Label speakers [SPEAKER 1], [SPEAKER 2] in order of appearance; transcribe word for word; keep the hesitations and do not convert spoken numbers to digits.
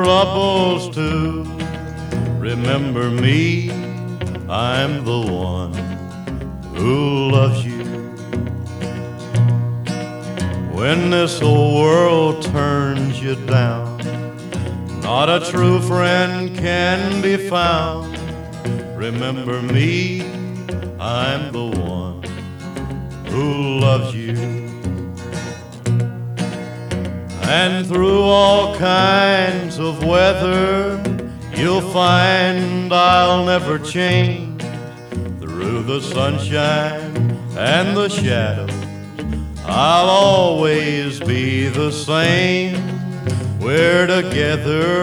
[SPEAKER 1] troubles too. Remember me, I'm the one who loves you. When this old world turns you down, not a true friend can be found. Remember me, I'm the one who loves you. And through all kinds of weather, you'll find I'll never change. Through the sunshine and the shadows, I'll always be the same. We're together